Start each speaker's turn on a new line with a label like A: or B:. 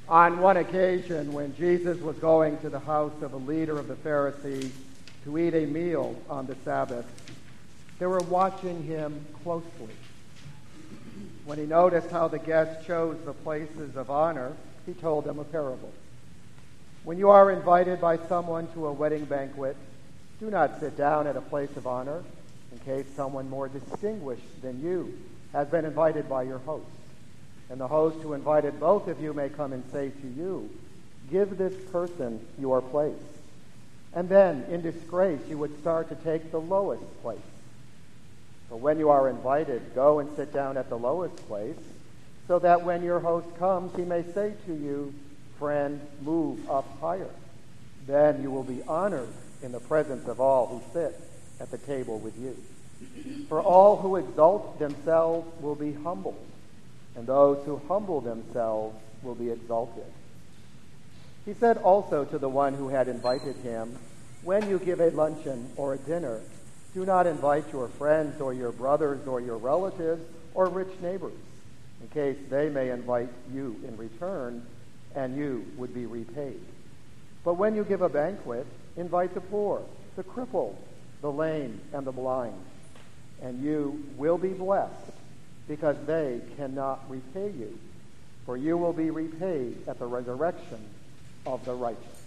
A: On one occasion, when Jesus was going to the house of a leader of the Pharisees to eat a meal on the Sabbath, they were watching him closely. When he noticed how the guests chose the places of honor, he told them a parable. When you are invited by someone to a wedding banquet, do not sit down at a place of honor, in case someone more distinguished than you has been invited by your host. And the host who invited both of you may come and say to you, give this person your place. And then, in disgrace, you would start to take the lowest place. But when you are invited, go and sit down at the lowest place, so that when your host comes, he may say to you, friend, move up higher. Then you will be honored in the presence of all who sit at the table with you. For all who exalt themselves will be humbled, and those who humble themselves will be exalted. He said also to the one who had invited him, when you give a luncheon or a dinner, do not invite your friends or your brothers or your relatives or rich neighbors, in case they may invite you in return, and you would be repaid. But when you give a banquet, invite the poor, the crippled, the lame, and the blind, and you will be blessed, because they cannot repay you, for you will be repaid at the resurrection of the righteous.